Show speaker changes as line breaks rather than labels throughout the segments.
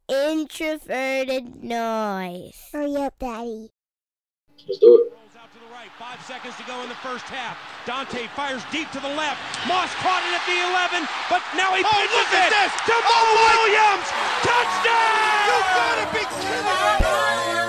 introverted noise.
Hurry up, Daddy.
Let's do it.
Rolls out to the right. 5 seconds to go in the first half. Dante fires deep to the left. Moss caught it at the 11, but now he pitches it to Mo Williams. Touchdown!
You gotta be kidding me!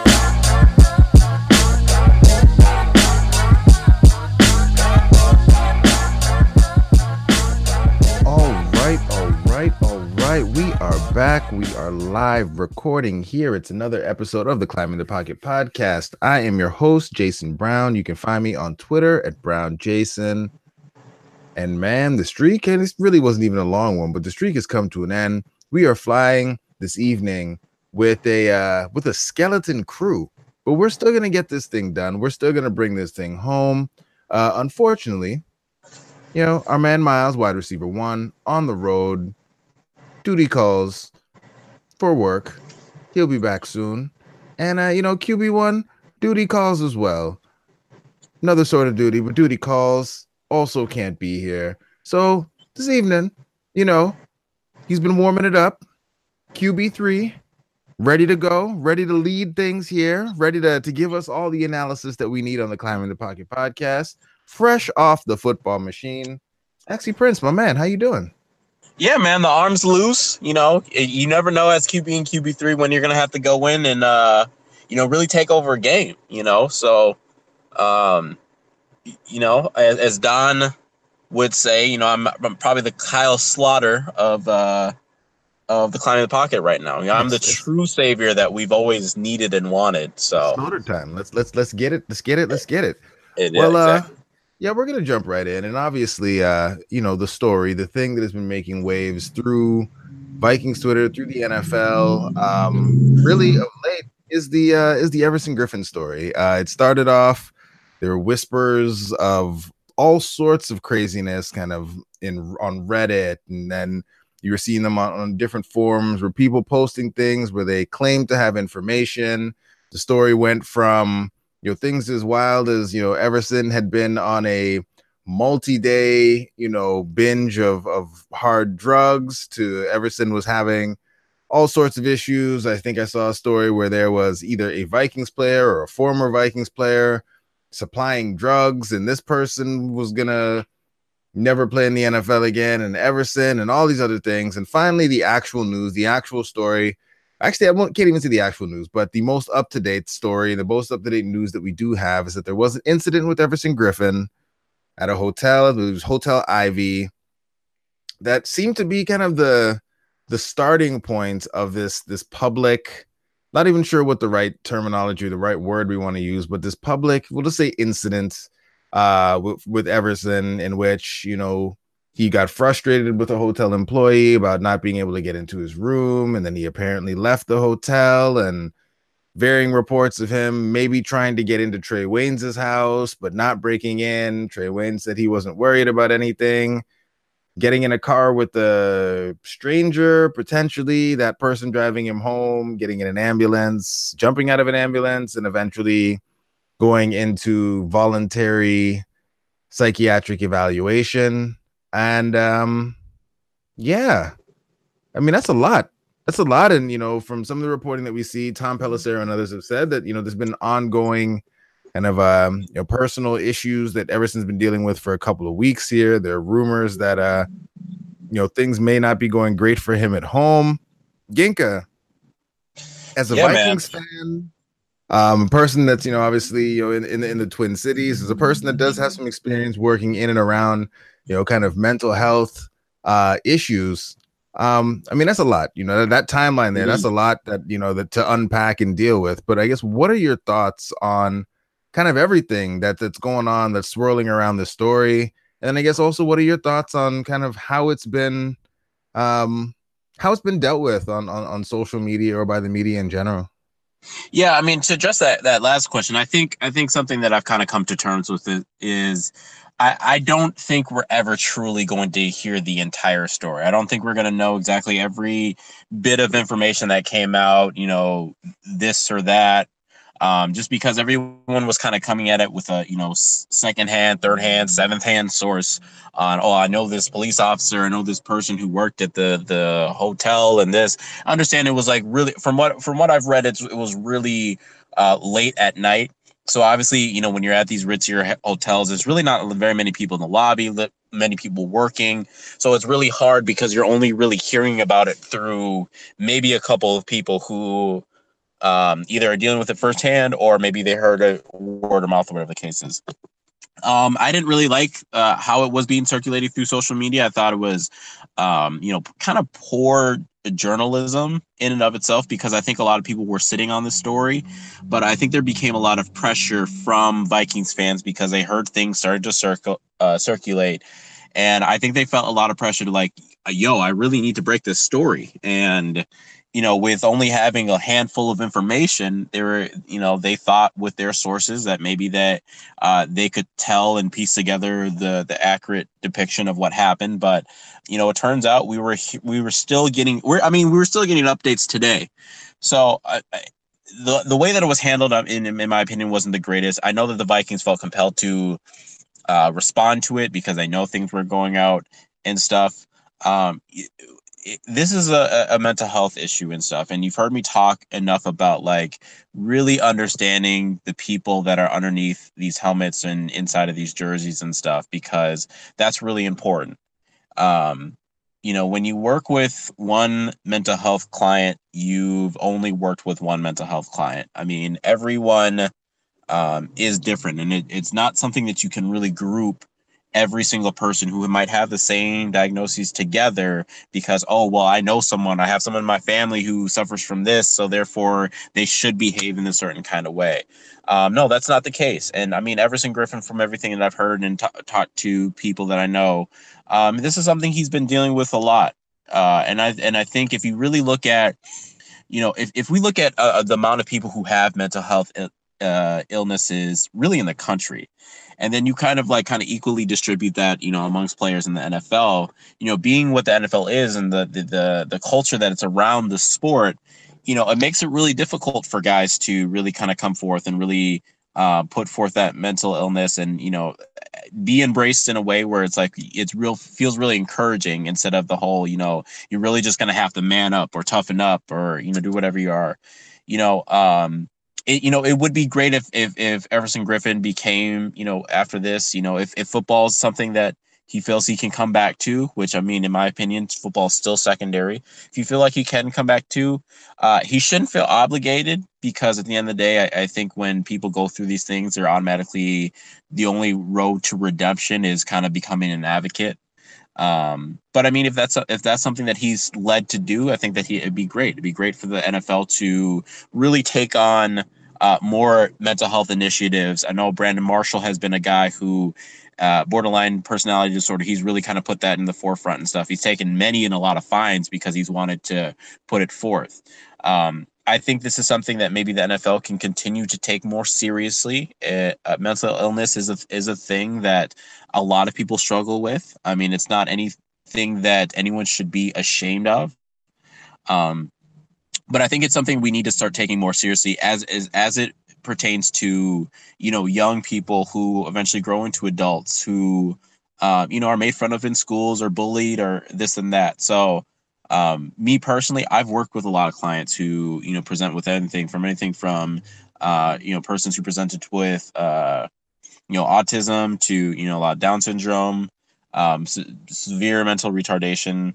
All right. We are back. We are live recording here. It's another episode of the Climbing the Pocket podcast. I am your host, Jason Brown. You can find me on Twitter at BrownJason. And man, the streak, and this really wasn't even a long one, but the streak has come to an end. We are flying this evening with a skeleton crew, but we're still gonna get this thing done. We're still gonna bring this thing home. Unfortunately, you know, our man Miles, wide receiver 1, on the road. Duty calls for work. He'll be back soon. And, QB1, duty calls as well. Another sort of duty, but duty calls also can't be here. So this evening, he's been warming it up. QB3, ready to go, ready to lead things here, ready to give us all the analysis that we need on the Climbing the Pocket podcast. Fresh off the football machine. Actually, Prince, my man, how you doing?
Yeah, man, the arm's loose. You never know as QB and QB3 when you're going to have to go in and, really take over a game, So, as Don would say, I'm probably the Kyle Slaughter of the Climbing the Pocket right now. I'm the true savior that we've always needed and wanted. So
Slaughter time. Let's get it. Let's get it.
Exactly.
Yeah, we're going to jump right in. And obviously, the story, the thing that has been making waves through Vikings Twitter, through the NFL, really of late is the Everson Griffen story. It started off, there were whispers of all sorts of craziness kind of on Reddit. And then you were seeing them on different forums where people posting things where they claimed to have information. The story went from things as wild as, Everson had been on a multi-day, binge of hard drugs to Everson was having all sorts of issues. I think I saw a story where there was either a Vikings player or a former Vikings player supplying drugs, and this person was going to never play in the NFL again, and Everson and all these other things. And finally, the actual news, the actual story. Actually, can't even see the actual news, but the most up-to-date story, the most up-to-date news that we do have is that there was an incident with Everson Griffen at a hotel. It was Hotel Ivy that seemed to be kind of the starting point of this public, not even sure what the right terminology, the right word we want to use, but this public, we'll just say incident with Everson in which, he got frustrated with a hotel employee about not being able to get into his room, and then he apparently left the hotel, and varying reports of him maybe trying to get into Trey Waynes' house, but not breaking in. Trey Waynes said he wasn't worried about anything. Getting in a car with a stranger, potentially that person driving him home, getting in an ambulance, jumping out of an ambulance, and eventually going into voluntary psychiatric evaluation. And that's a lot. And from some of the reporting that we see, Tom Pelissero and others have said that there's been ongoing kind of personal issues that Everson's been dealing with for a couple of weeks here. There are rumors that things may not be going great for him at home. Ginka, as a Vikings fan, a person that's obviously in the Twin Cities, is a person that does have some experience working in and around kind of mental health issues. That's a lot, that timeline there, that's a lot that, that to unpack and deal with. But I guess, what are your thoughts on kind of everything that's going on, that's swirling around the story? And then I guess also, what are your thoughts on kind of how it's been dealt with on social media or by the media in general?
Yeah, to address that last question, I think something that I've kind of come to terms with is I don't think we're ever truly going to hear the entire story. I don't think we're going to know exactly every bit of information that came out, this or that. just because everyone was kind of coming at it with a, second-hand, third-hand, seventh-hand source on, oh, I know this police officer, I know this person who worked at the hotel, and this. I understand it was like really, from what I've read, it was really late at night. So obviously, when you're at these ritzier hotels, there's really not very many people in the lobby, many people working. So it's really hard because you're only really hearing about it through maybe a couple of people who either are dealing with it firsthand, or maybe they heard it word of mouth, or whatever the case is. I didn't really like how it was being circulated through social media. I thought it was, kind of poor journalism in and of itself, because I think a lot of people were sitting on this story, but I think there became a lot of pressure from Vikings fans because they heard things started to circulate, and I think they felt a lot of pressure to like, yo, I really need to break this story. And with only having a handful of information, they thought with their sources that maybe that they could tell and piece together the accurate depiction of what happened. But it turns out we were still getting updates today. So the way that it was handled, in my opinion, wasn't the greatest. I know that the Vikings felt compelled to respond to it because they know things were going out and stuff. This is a mental health issue and stuff, and you've heard me talk enough about like really understanding the people that are underneath these helmets and inside of these jerseys and stuff, because that's really important. When you work with one mental health client, you've only worked with one mental health client. I mean, everyone is different, and it's not something that you can really group every single person who might have the same diagnoses together because, oh, well, I know someone, I have someone in my family who suffers from this, so therefore they should behave in a certain kind of way. No, that's not the case. And I mean, Everson Griffen, from everything that I've heard and talked to people that I know, this is something he's been dealing with a lot. And I think if you really look at, if we look at the amount of people who have mental health illnesses really in the country, and then you kind of equally distribute that, amongst players in the NFL, being what the NFL is and the culture that it's around the sport, it makes it really difficult for guys to really kind of come forth and really put forth that mental illness and, be embraced in a way where it's like, feels really encouraging, instead of the whole, you're really just going to have to man up or toughen up or, do whatever you are, It would be great if Everson Griffen became, after this, if football is something that he feels he can come back to, which, I mean, in my opinion, football is still secondary. If you feel like he can come back to, he shouldn't feel obligated, because at the end of the day, I think when people go through these things, they're automatically, the only road to redemption is kind of becoming an advocate. But I mean, if that's something that he's led to do, I think that it'd be great. It'd be great for the NFL to really take on more mental health initiatives. I know Brandon Marshall has been a guy who borderline personality disorder. He's really kind of put that in the forefront and stuff. He's taken many and a lot of fines because he's wanted to put it forth. I think this is something that maybe the NFL can continue to take more seriously. Mental illness is a thing that a lot of people struggle with. I mean, it's not anything that anyone should be ashamed of. But I think it's something we need to start taking more seriously as it pertains to, young people who eventually grow into adults who, are made fun of in schools or bullied or this and that. So me personally, I've worked with a lot of clients who, present with anything from persons who presented with, autism to, a lot of Down syndrome, severe mental retardation.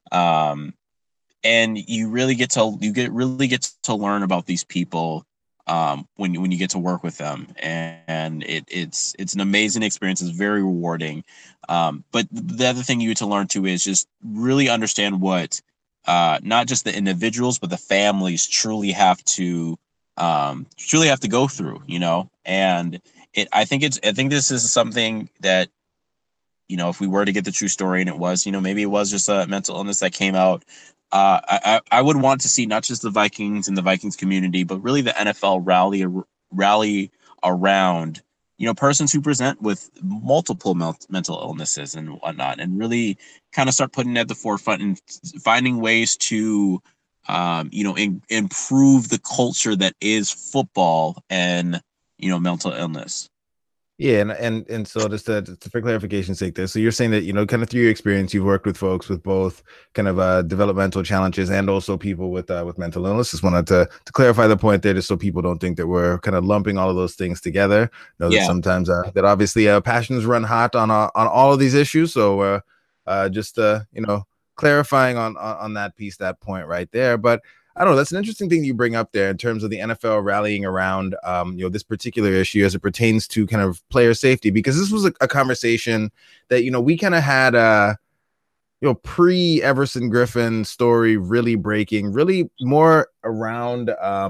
And you really get to learn about these people when you get to work with them, and it's an amazing experience. It's very rewarding. But the other thing you get to learn too is just really understand what not just the individuals but the families truly have to go through. And I think this is something that, if we were to get the true story and it was, maybe it was just a mental illness that came out. I would want to see not just the Vikings and the Vikings community, but really the NFL rally around, persons who present with multiple mental illnesses and whatnot, and really kind of start putting it at the forefront and finding ways to improve the culture that is football and, mental illness.
Yeah, and so just for clarification's sake there, so you're saying that, kind of through your experience, you've worked with folks with both kind of developmental challenges and also people with mental illness. Just wanted to clarify the point there, just so people don't think that we're kind of lumping all of those things together. Know that sometimes that obviously passions run hot on all of these issues. So just clarifying on that piece, that point right there. But I don't know. That's an interesting thing you bring up there in terms of the NFL rallying around, this particular issue as it pertains to kind of player safety, because this was a conversation that, we kind of had, pre Everson Griffen story really breaking, really more around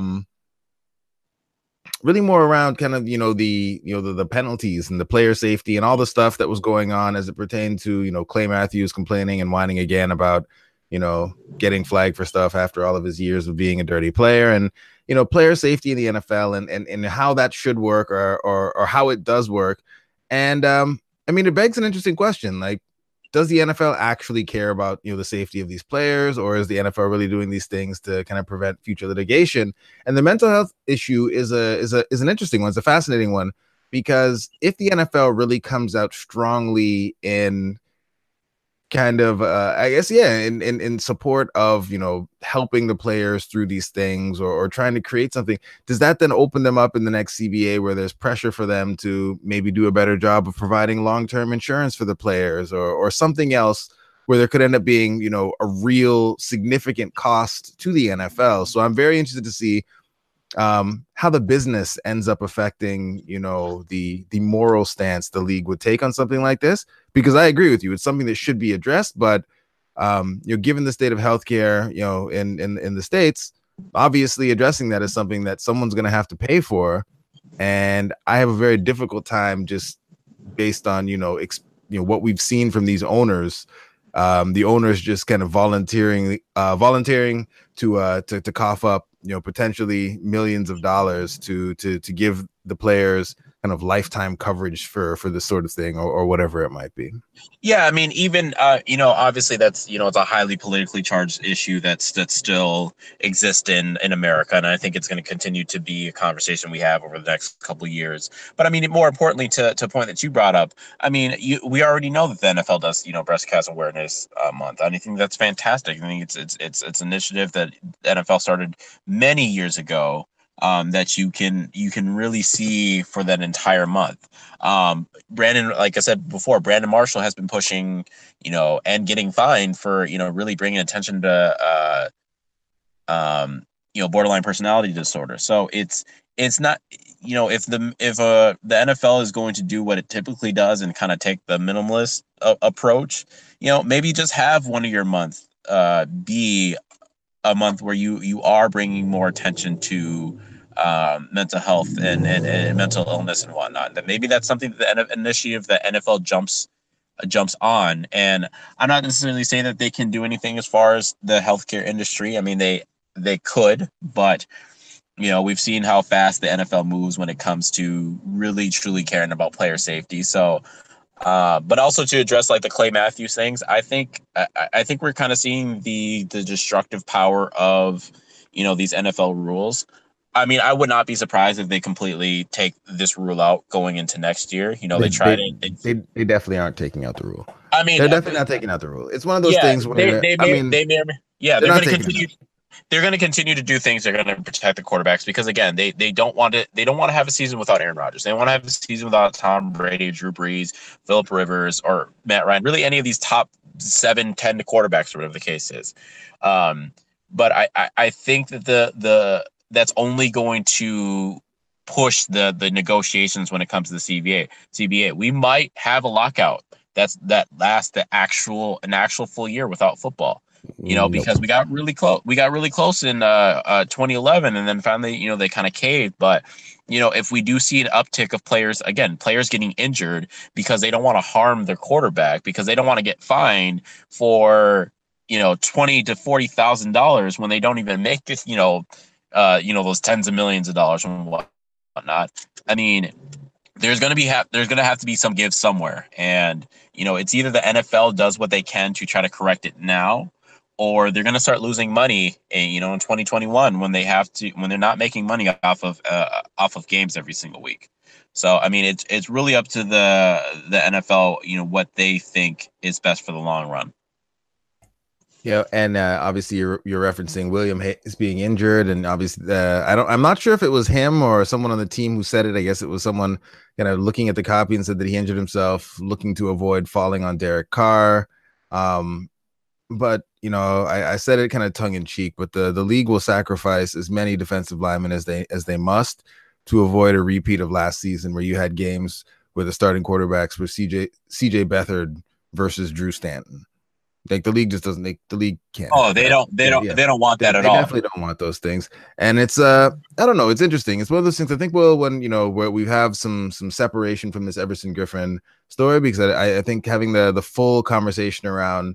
kind of, the penalties and the player safety and all the stuff that was going on as it pertained to, Clay Matthews complaining and whining again about, getting flagged for stuff after all of his years of being a dirty player, and, player safety in the NFL and how that should work or how it does work. And it begs an interesting question. Like, does the NFL actually care about, the safety of these players, or is the NFL really doing these things to kind of prevent future litigation? And the mental health issue is an interesting one. It's a fascinating one, because if the NFL really comes out strongly in kind of in support of helping the players through these things, or trying to create something, does that then open them up in the next CBA where there's pressure for them to maybe do a better job of providing long-term insurance for the players, or something else where there could end up being a real significant cost to the NFL? So I'm very interested to see how the business ends up affecting the moral stance the league would take on something like this, because I agree with you, it's something that should be addressed, but given the state of healthcare in the States, obviously addressing that is something that someone's going to have to pay for, and I have a very difficult time, just based on what we've seen from these owners, the owners just kind of volunteering to cough up potentially millions of dollars to give the players kind of lifetime coverage for this sort of thing, or whatever it might be.
Yeah, I mean, even obviously that's it's a highly politically charged issue that still exists in America, and I think it's going to continue to be a conversation we have over the next couple of years. But I mean, more importantly, to a point that you brought up, I mean, we already know that the NFL does Breast Cancer Awareness Month. I think that's fantastic. I think it's an initiative that the NFL started many years ago. That you can really see for that entire month. Brandon, like I said before, Brandon Marshall has been pushing, and getting fined for, really bringing attention to, borderline personality disorder. So it's not, if the NFL is going to do what it typically does and kind of take the minimalist approach, maybe just have one of your months be a month where you are bringing more attention to mental health and mental illness and whatnot. That maybe that's something that the initiative that NFL jumps on. And I'm not necessarily saying that they can do anything as far as the healthcare industry. I mean, they could, but we've seen how fast the NFL moves when it comes to really truly caring about player safety. So but also to address like the Clay Matthews things, I think we're kind of seeing the destructive power of these NFL rules. I mean, I would not be surprised if they completely take this rule out going into next year. They
definitely aren't taking out the rule.
I mean,
they're definitely not taking out the rule. It's one of those things where they're going to continue to do things. They're going to protect the quarterbacks because, again, they don't want to have a season without Aaron Rodgers. They want to have a season without Tom Brady, Drew Brees, Phillip Rivers, or Matt Ryan. Really, any of these top 7, 10 quarterbacks, or whatever the case is. But I think that that's only going to push the negotiations when it comes to the CBA. We might have a lockout that lasts an actual full year without football. Because we got really close. We got really close in 2011, and then finally, they kind of caved. But if we do see an uptick of players getting injured because they don't want to harm their quarterback, because they don't want to get fined for $20,000 to $40,000 when they don't even make this, those tens of millions of dollars and whatnot. I mean, there's going to have to be some give somewhere, and it's either the NFL does what they can to try to correct it now,
or they're going to start losing money, in 2021 when they're not making money off of games every single week. So, I mean, it's really up to the NFL, what they think is best for the long run.
Yeah, and obviously you're referencing William Hayes being injured, and obviously I'm not sure if it was him or someone on the team who said it. I guess it was someone kind of looking at the copy and said that he injured himself, looking to avoid falling on Derek Carr. But I said it kind of tongue in cheek, but the league will sacrifice as many defensive linemen as they must to avoid a repeat of last season where you had games where the starting quarterbacks were CJ Beathard versus Drew Stanton. Like the league just doesn't make the league can't.
Oh, they don't want that at all.
They definitely don't want those things. And it's I don't know, it's interesting. It's one of those things I think when where we have some separation from this Everson Griffen story, because I think having the full conversation around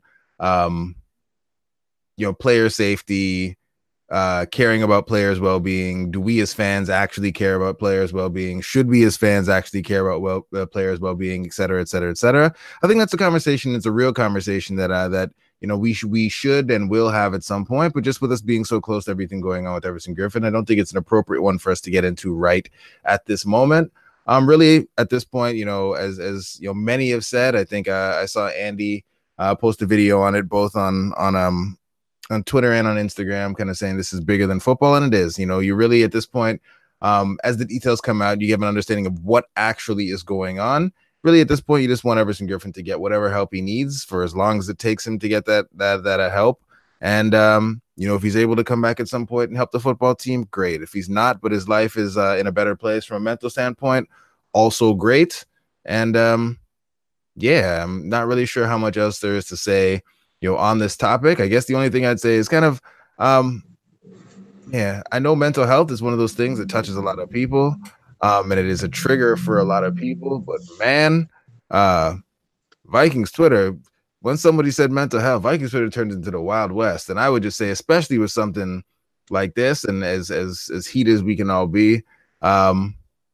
player safety, caring about players' well-being. Do we as fans actually care about players' well-being? Should we as fans actually care about players' well-being, et cetera, et cetera, et cetera? I think that's a conversation. It's a real conversation that we should and will have at some point. But just with us being so close to everything going on with Everson Griffen, I don't think it's an appropriate one for us to get into right at this moment. Really at this point, as many have said, I think I saw Andy post a video on it, both on Twitter and on Instagram, kind of saying this is bigger than football, and it is. You really at this point, as the details come out, you have an understanding of what actually is going on. Really, at this point, you just want Everson Griffen to get whatever help he needs for as long as it takes him to get that help. And if he's able to come back at some point and help the football team, great. If he's not, but his life is in a better place from a mental standpoint, also great. And I'm not really sure how much else there is to say on this topic. I guess the only thing I'd say is kind of, I know mental health is one of those things that touches a lot of people, and it is a trigger for a lot of people. But man, Vikings Twitter, when somebody said mental health, Vikings Twitter turned into the Wild West. And I would just say, especially with something like this, and as heated as we can all be, I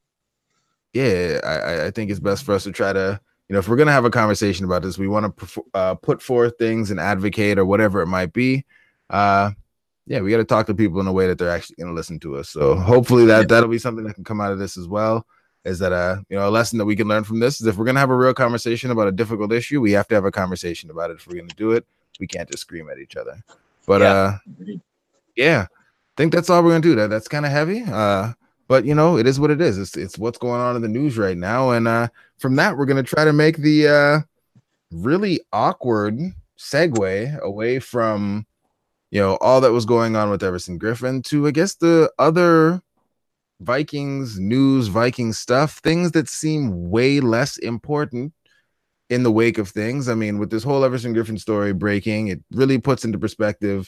think it's best for us to try to, if we're going to have a conversation about this, we want to put forth things and advocate or whatever it might be. We got to talk to people in a way that they're actually going to listen to us. So hopefully that'll be something that can come out of this as well, is that, a lesson that we can learn from this is if we're going to have a real conversation about a difficult issue, we have to have a conversation about it. If we're going to do it, we can't just scream at each other. But I think that's all we're going to do. That's kind of heavy. But, it is what it is. It's what's going on in the news right now. And from that, we're going to try to make the really awkward segue away from, all that was going on with Everson Griffen to, I guess, the other Vikings news, Vikings stuff, things that seem way less important in the wake of things. I mean, with this whole Everson Griffen story breaking, it really puts into perspective,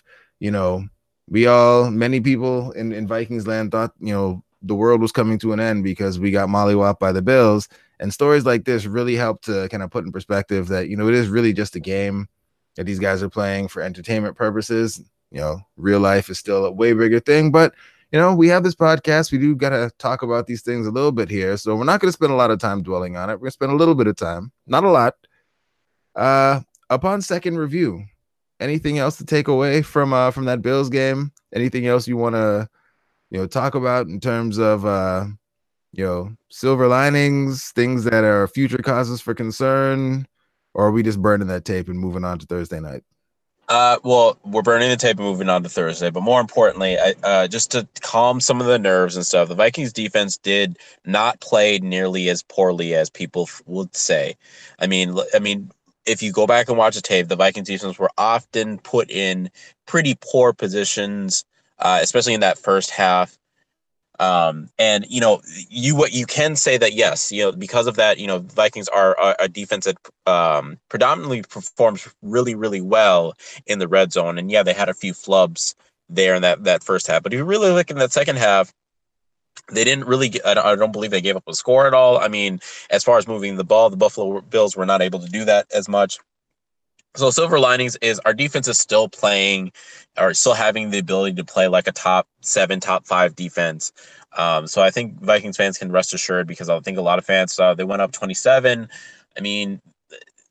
many people in Vikings land thought, the world was coming to an end because we got mollywopped by the Bills, and stories like this really help to kind of put in perspective that, it is really just a game that these guys are playing for entertainment purposes. Real life is still a way bigger thing, but we have this podcast. We do got to talk about these things a little bit here. So we're not going to spend a lot of time dwelling on it. We're going to spend a little bit of time, not a lot. Upon second review, anything else to take away from that Bills game? Anything else you want to, talk about in terms of, silver linings, things that are future causes for concern, or are we just burning that tape and moving on to Thursday night?
Well, we're burning the tape and moving on to Thursday, but more importantly, just to calm some of the nerves and stuff, the Vikings defense did not play nearly as poorly as people would say. I mean, if you go back and watch the tape, the Vikings defense were often put in pretty poor positions, especially in that first half. And you can say that, yes, because of that, Vikings are a defense that predominantly performs really, really well in the red zone. And they had a few flubs there in that first half. But if you really look in that second half, they didn't really I don't believe they gave up a score at all. I mean, as far as moving the ball, the Buffalo Bills were not able to do that as much. So silver linings is our defense is still playing, or still having the ability to play like a top 7, top 5 defense. So I think Vikings fans can rest assured, because I think a lot of fans, they went up 27. I mean,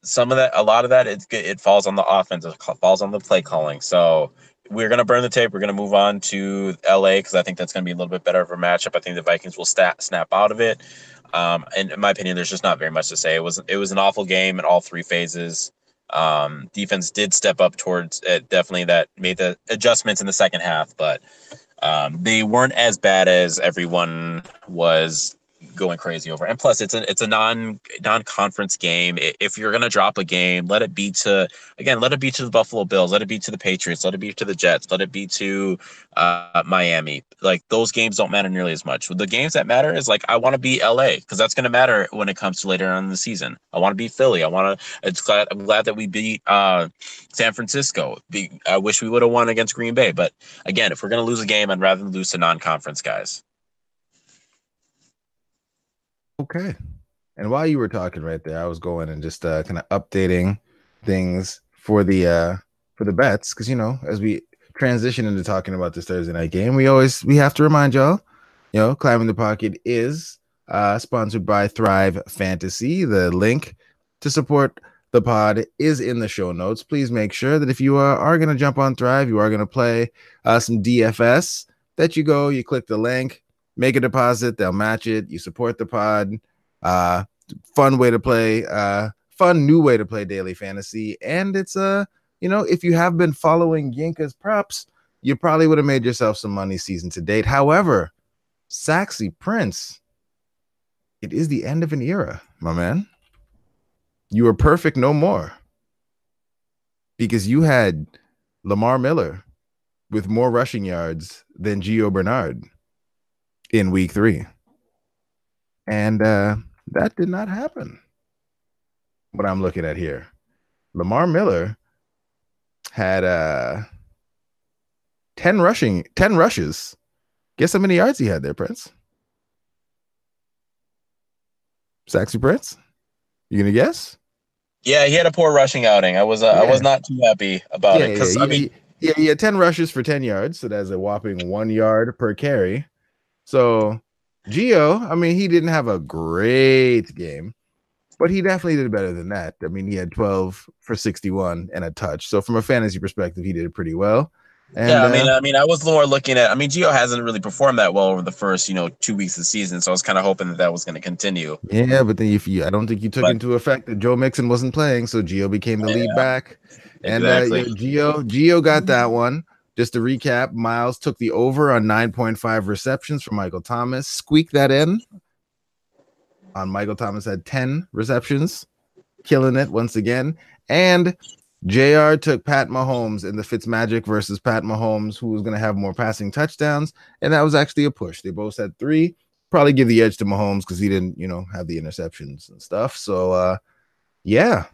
some of that, a lot of that, it falls on the offense, it falls on the play calling. So we're going to burn the tape. We're going to move on to LA because I think that's going to be a little bit better of a matchup. I think the Vikings will snap out of it. And in my opinion, there's just not very much to say. It was an awful game in all three phases. Defense did step up towards it, definitely that made the adjustments in the second half, but they weren't as bad as everyone was going crazy over. And plus, it's a non-conference game. If you're gonna drop a game, let it be to the Buffalo Bills, let it be to the Patriots, let it be to the Jets, let it be to Miami. Like, those games don't matter nearly as much. The games that matter is, like, I want to beat LA because that's gonna matter when it comes to later on in the season. I want to beat Philly. I'm glad that we beat San Francisco. I wish we would have won against Green Bay, but again, if we're gonna lose a game, I'd rather lose to non-conference guys.
Okay. And while you were talking right there, I was going and just kind of updating things for the bets, because, you know, as we transition into talking about this Thursday night game, we have to remind y'all, you know, Climbing the Pocket is sponsored by Thrive Fantasy. The link to support the pod is in the show notes. Please make sure that if you are going to jump on Thrive, you are going to play some DFS, that you click the link, make a deposit, they'll match it. You support the pod. Fun way to play, fun new way to play daily fantasy. And it's you know, if you have been following Yinka's props, you probably would have made yourself some money season to date. However, Saxy Prince, it is the end of an era, my man. You are perfect no more, because you had Lamar Miller with more rushing yards than Gio Bernard in week 3. And that did not happen. What I'm looking at here, Lamar Miller had 10 rushes. Guess how many yards he had there, Prince? Saxy Prince? You gonna guess?
Yeah, he had a poor rushing outing. I was not too happy about it, because
he had 10 rushes for 10 yards, so that's a whopping 1 yard per carry. So Gio, I mean, he didn't have a great game, but he definitely did better than that. I mean, he had 12 for 61 and a touch. So from a fantasy perspective, he did pretty well. And,
yeah, I mean, I was more looking at. I mean, Gio hasn't really performed that well over the first, 2 weeks of the season, so I was kind of hoping that was going to continue.
Yeah, but then I don't think you took into effect that Joe Mixon wasn't playing, so Gio became the lead back, and Gio got that one. Just to recap, Miles took the over on 9.5 receptions for Michael Thomas. Squeaked that in. On Michael Thomas had 10 receptions, killing it once again. And JR took Pat Mahomes in the Fitzmagic versus Pat Mahomes, who was going to have more passing touchdowns, and that was actually a push. They both had 3. Probably give the edge to Mahomes because he didn't, have the interceptions and stuff. So, yeah,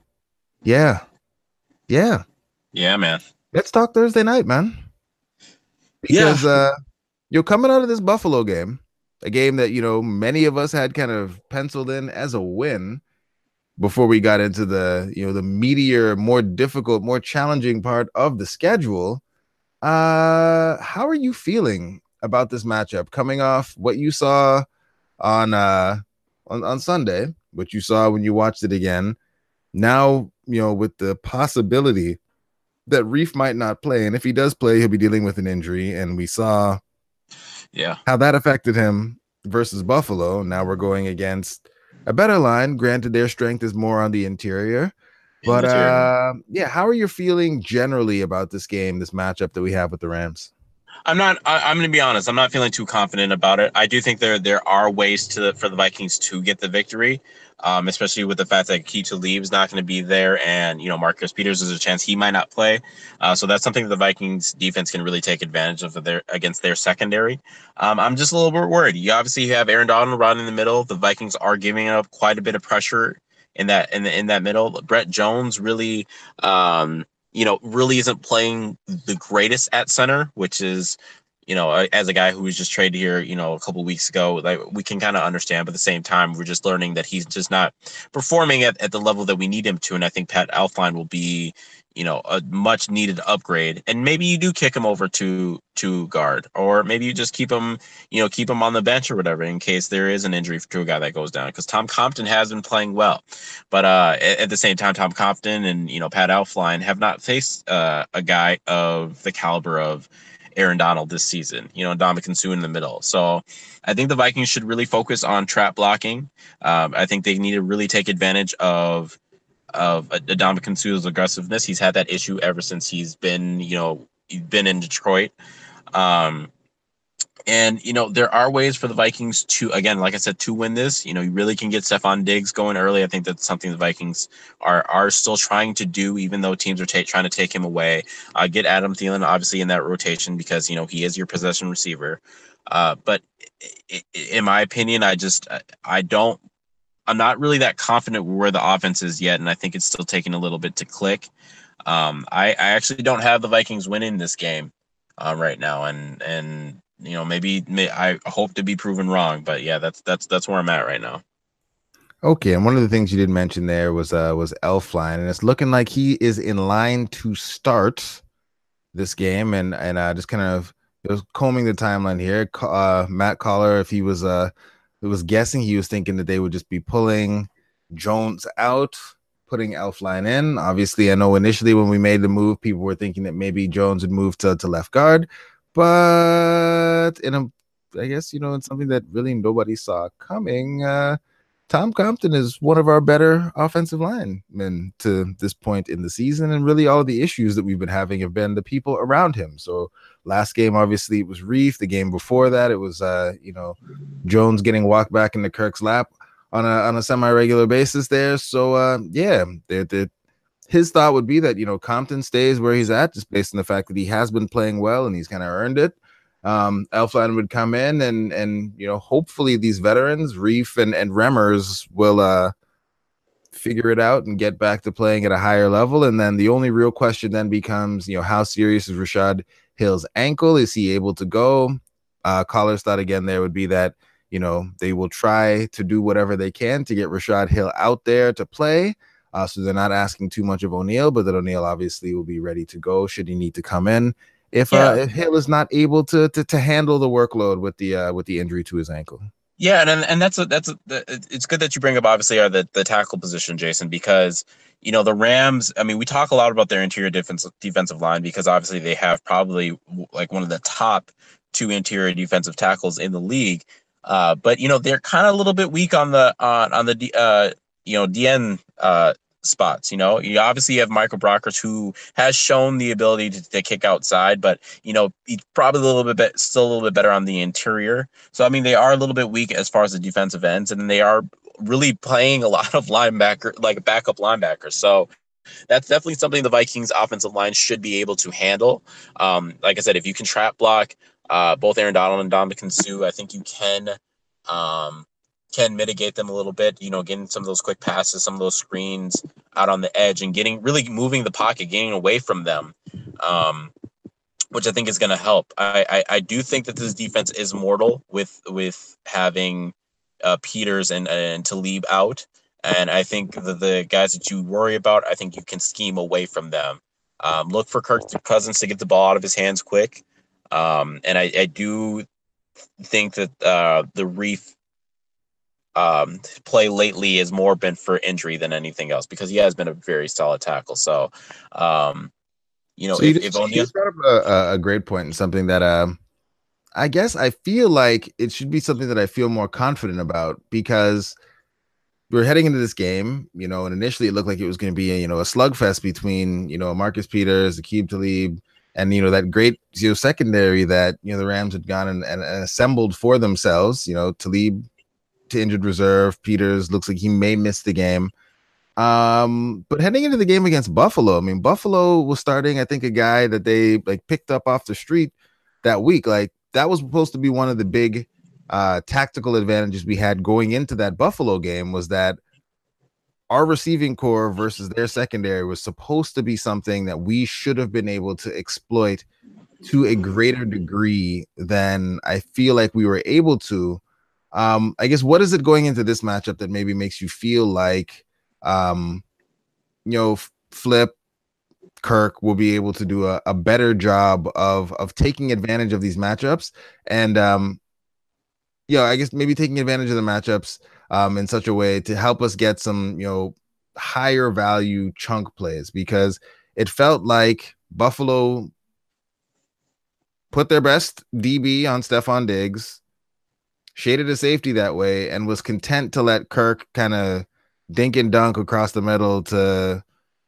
man.
Let's talk Thursday night, man. Because you're coming out of this Buffalo game, a game that, many of us had kind of penciled in as a win before we got into the, the meatier, more difficult, more challenging part of the schedule. How are you feeling about this matchup coming off what you saw on Sunday, what you saw when you watched it again? Now, with the possibility that Reef might not play, and if he does play, he'll be dealing with an injury, and we saw how that affected him versus Buffalo. Now we're going against a better line. Granted, their strength is more on the interior, but how are you feeling generally about this game, this matchup that we have with the Rams?
I'm going to be honest. I'm not feeling too confident about it. I do think there are ways for the Vikings to get the victory, especially with the fact that Keita Lee's not going to be there, and Marcus Peters, there's a chance he might not play. So that's something that the Vikings defense can really take advantage of against their secondary. I'm just a little bit worried. You obviously have Aaron Donald running in the middle. The Vikings are giving up quite a bit of pressure in that middle. Brett Jones really really isn't playing the greatest at center, which is, as a guy who was just traded here, a couple of weeks ago, like, we can kind of understand, but at the same time, we're just learning that he's just not performing at the level that we need him to. And I think Pat Elflein will be, a much needed upgrade, and maybe you do kick him over to guard, or maybe you just keep him on the bench or whatever in case there is an injury to a guy that goes down, because Tom Compton has been playing well, but at the same time, Tom Compton and Pat Elflein have not faced a guy of the caliber of Aaron Donald this season, Ndamukong Suh in the middle. So I think the Vikings should really focus on trap blocking. I think they need to really take advantage of Ndamukong Suh's aggressiveness. He's had that issue ever since he's been in Detroit. And there are ways for the Vikings to, again, like I said, to win this. You really can get Stephon Diggs going early. I think that's something the Vikings are still trying to do, even though teams are trying to take him away. Get Adam Thielen obviously in that rotation because he is your possession receiver. But in my opinion, I'm not really that confident where the offense is yet, and I think it's still taking a little bit to click. I actually don't have the Vikings winning this game right now, and maybe I hope to be proven wrong, but yeah, that's where I'm at right now.
Okay, and one of the things you did mention there was Elflein, and it's looking like he is in line to start this game, and just kind of combing the timeline here. Matt Collar, if he was guessing, he was thinking that they would just be pulling Jones out, putting Elflein in. Obviously, I know initially when we made the move, people were thinking that maybe Jones would move to left guard, but in something that really nobody saw coming, Tom Compton is one of our better offensive linemen to this point in the season, and really all of the issues that we've been having have been the people around him. So last game, obviously, it was Reef. The game before that, it was Jones getting walked back into Kirk's lap on a semi-regular basis there. So his thought would be that Compton stays where he's at, just based on the fact that he has been playing well and he's kind of earned it. Elflein would come in and hopefully these veterans, Reef and Remmers, will figure it out and get back to playing at a higher level. And then the only real question then becomes, how serious is Rashad Hill's ankle? Is he able to go? Collar's thought again there would be that they will try to do whatever they can to get Rashad Hill out there to play. So they're not asking too much of O'Neal, but that O'Neal obviously will be ready to go should he need to come in. If Hill is not able to handle the workload with the injury to his ankle.
Yeah, and it's good that you bring up obviously the tackle position, Jason, because the Rams. I mean, we talk a lot about their interior defensive line because obviously they have probably like one of the top two interior defensive tackles in the league. But they're kind of a little bit weak on the DN spots. You obviously have Michael Brockers, who has shown the ability to kick outside, but he's probably still a little bit better on the interior. So I mean, they are a little bit weak as far as the defensive ends, and they are really playing a lot of linebacker, like backup linebackers. So that's definitely something the Vikings offensive line should be able to handle. Like I said, if you can trap block both Aaron Donald and Ndamukong Suh, I think you can mitigate them a little bit, getting some of those quick passes, some of those screens out on the edge, and really moving the pocket, getting away from them, which I think is going to help. I do think that this defense is mortal with having Peters and Talib out, and I think the guys that you worry about, I think you can scheme away from them. Look for Kirk Cousins to get the ball out of his hands quick, and I do think that the Reef play lately has more been for injury than anything else, because he has been a very solid tackle. So, if O'Neal
brought up a great point, and something that I guess I feel like it should be something that I feel more confident about, because we're heading into this game, and initially it looked like it was going to be a slugfest between Marcus Peters, Aqib Talib, and that great secondary that the Rams had gone and assembled for themselves. Talib to injured reserve. Peters looks like he may miss the game. But heading into the game against Buffalo, I mean, Buffalo was starting, I think, a guy that they picked up off the street that week. Like, that was supposed to be one of the big tactical advantages we had going into that Buffalo game, was that our receiving core versus their secondary was supposed to be something that we should have been able to exploit to a greater degree than I feel like we were able to. I guess, what is it going into this matchup that maybe makes you feel like, Flip, Kirk will be able to do a better job of taking advantage of these matchups and I guess maybe taking advantage of the matchups in such a way to help us get some, higher value chunk plays, because it felt like Buffalo put their best DB on Stephon Diggs, shaded a safety that way, and was content to let Kirk kind of dink and dunk across the middle to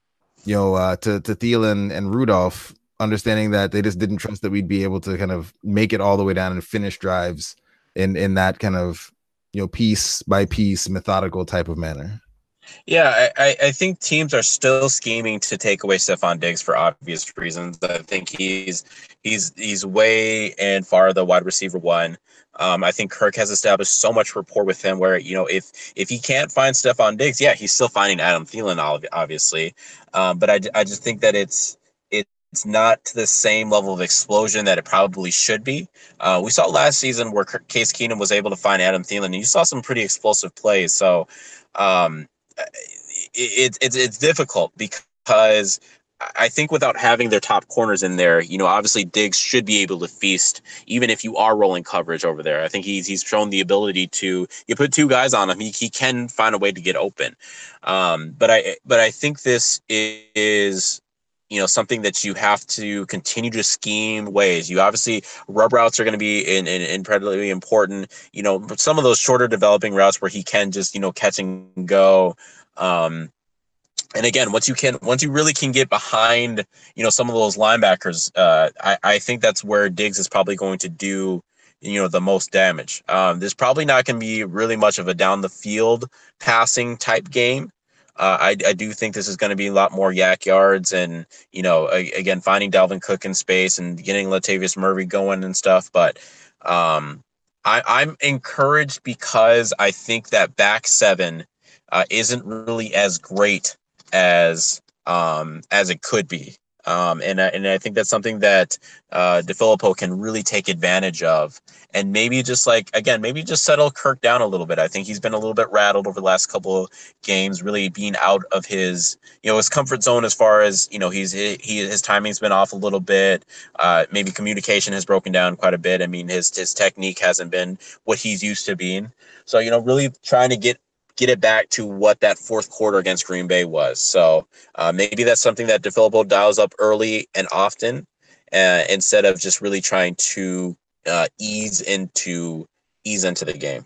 Thielen and Rudolph, understanding that they just didn't trust that we'd be able to kind of make it all the way down and finish drives in that kind of, piece by piece methodical type of manner.
Yeah, I think teams are still scheming to take away Stephon Diggs for obvious reasons. I think he's way and far the wide receiver one. I think Kirk has established so much rapport with him where, if he can't find Stephon Diggs, yeah, he's still finding Adam Thielen, obviously. But I just think that it's not to the same level of explosion that it probably should be. We saw last season where Case Keenum was able to find Adam Thielen, and you saw some pretty explosive plays. So it's difficult because I think without having their top corners in there, obviously Diggs should be able to feast even if you are rolling coverage over there. I think he's shown the ability to, you put two guys on him, he can find a way to get open. But I think this is something that you have to continue to scheme ways. You obviously, rub routes are going to be incredibly important. Some of those shorter developing routes where he can just, catch and go. And again, once you really can get behind, some of those linebackers, I think that's where Diggs is probably going to do, the most damage. There's probably not going to be really much of a down the field passing type game. I do think this is going to be a lot more yak yards and, again, finding Dalvin Cook in space and getting Latavius Murray going and stuff. But I'm encouraged because I think that back seven isn't really as great as it could be. And I think that's something that DeFilippo can really take advantage of, and maybe just settle Kirk down a little bit. I think he's been a little bit rattled over the last couple of games, really being out of his comfort zone as far as his timing's been off a little bit. Maybe communication has broken down quite a bit. I mean, his technique hasn't been what he's used to being. So really trying to get it back to what that fourth quarter against Green Bay was. So maybe that's something that DeFilippo dials up early and often, instead of just really trying to ease into the game.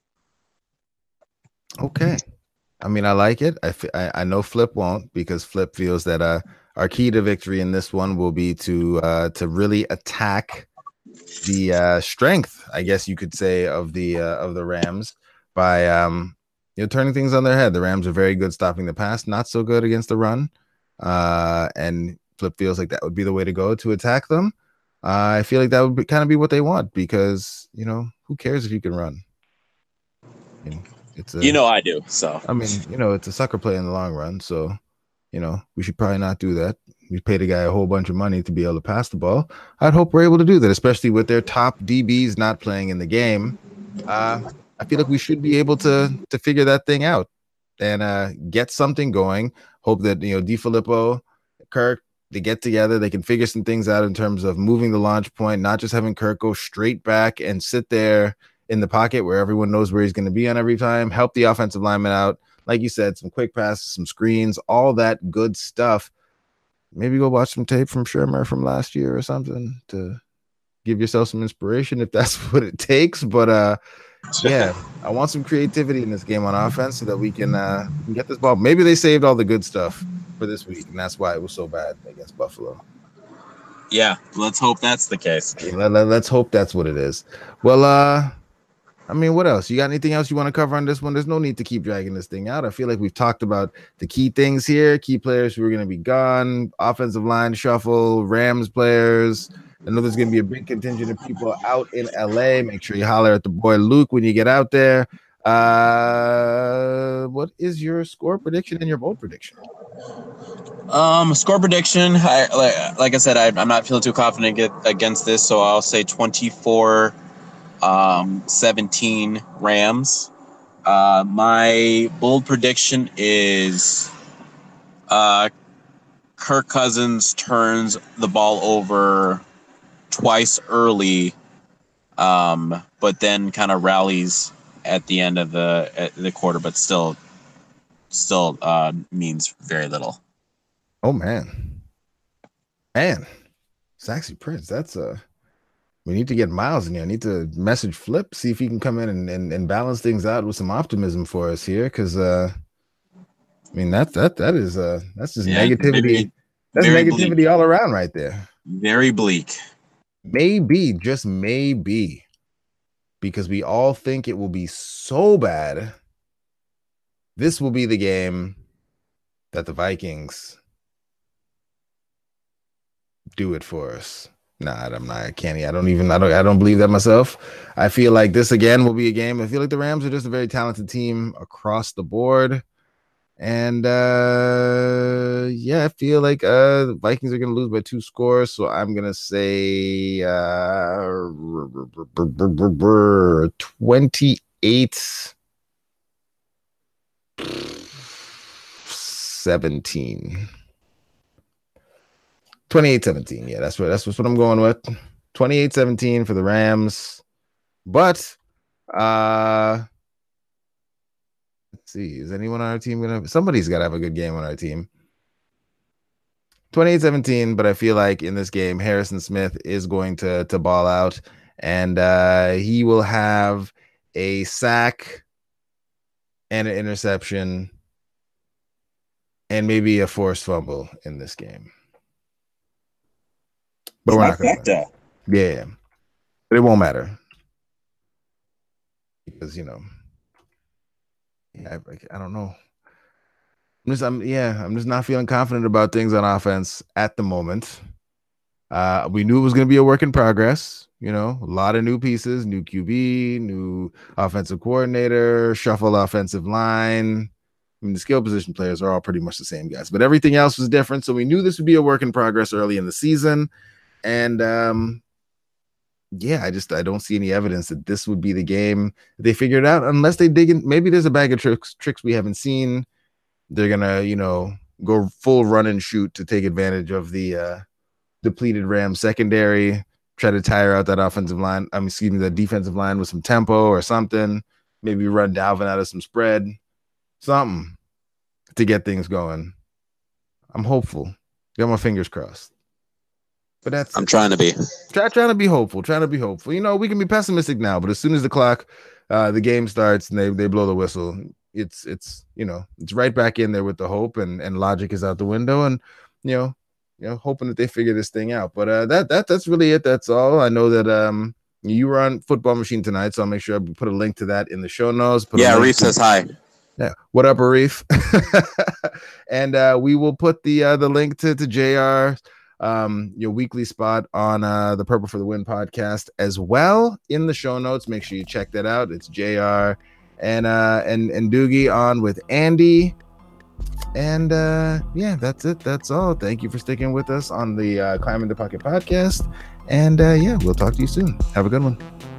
Okay. I mean, I like it. I know Flip won't, because Flip feels that our key to victory in this one will be to really attack the strength, I guess you could say, of the Rams by turning things on their head. The Rams are very good stopping the pass, not so good against the run. And Flip feels like that would be the way to go to attack them. I feel like that would kind of be what they want, because, who cares if you can run? I mean,
I do. So,
I mean, it's a sucker play in the long run. So, we should probably not do that. We paid a guy a whole bunch of money to be able to pass the ball. I'd hope we're able to do that, especially with their top DBs not playing in the game. I feel like we should be able to figure that thing out and get something going. Hope that, DeFilippo, Kirk, they get together. They can figure some things out in terms of moving the launch point, not just having Kirk go straight back and sit there in the pocket where everyone knows where he's going to be on every time. Help the offensive lineman out. Like you said, some quick passes, some screens, all that good stuff. Maybe go watch some tape from Shermer from last year or something to give yourself some inspiration if that's what it takes. But, yeah, I want some creativity in this game on offense so that we can get this ball. Maybe they saved all the good stuff for this week, and that's why it was so bad against Buffalo.
Yeah, let's hope that's the case.
Let's hope that's what it is. Well, I mean, what else? You got anything else you want to cover on this one? There's no need to keep dragging this thing out. I feel like we've talked about the key things here, key players who are going to be gone, offensive line shuffle, Rams players. I know there's going to be a big contingent of people out in LA. Make sure you holler at the boy Luke when you get out there. What is your score prediction and your bold prediction?
Score prediction. Like I said, I'm not feeling too confident against this, so I'll say 24-17 Rams. My bold prediction is Kirk Cousins turns the ball over twice early, but then kind of rallies at the end of the quarter, but still means very little.
Oh man, Saxy Prince. That's we need to get Miles in here. I need to message Flip, see if he can come in and balance things out with some optimism for us here. Because I mean that's just negativity. That's negativity bleak. All around right there.
Very bleak.
Maybe, just maybe, because we all think it will be so bad. This will be the game that the Vikings do it for us. Nah, I'm not. Kenny. I don't believe that myself. I feel like this again will be a game. I feel like the Rams are just a very talented team across the board. And yeah, I feel like the Vikings are gonna lose by 2 scores. So I'm gonna say 28-17. 28-17. Yeah, that's what I'm going with. 28-17 for the Rams. But let's see. Is anyone on our team somebody's gotta have a good game on our team. 28-17, but I feel like in this game, Harrison Smith is going to ball out, and he will have a sack and an interception and maybe a forced fumble in this game. But we're not going to. Yeah, but it won't matter because I don't know. I'm just not feeling confident about things on offense at the moment. We knew it was going to be a work in progress. A lot of new pieces, new QB, new offensive coordinator, shuffle offensive line. I mean, the skill position players are all pretty much the same guys, but everything else was different. So we knew this would be a work in progress early in the season. And I don't see any evidence that this would be the game that they figured out unless they dig in. Maybe there's a bag of tricks we haven't seen. They're gonna, go full run and shoot to take advantage of the depleted Rams secondary, try to tire out that offensive line. The defensive line with some tempo or something. Maybe run Dalvin out of some spread, something to get things going. I'm hopeful. Got my fingers crossed. But I'm
trying to be.
Trying to be hopeful. We can be pessimistic now, but as soon as the game starts and they blow the whistle, it's right back in there with the hope and logic is out the window and hoping that they figure this thing out. But that's really it. That's all. I know that you were on Football Machine tonight, so I'll make sure I put a link to that in the show notes.
Arif says hi.
Yeah, what up, Arif? And we will put the link to JR. Your weekly spot on the Purple for the Win podcast as well in the show notes. Make sure you check that out. It's JR and Doogie on with Andy. And that's it. That's all. Thank you for sticking with us on the Climbing the Pocket podcast. And we'll talk to you soon. Have a good one.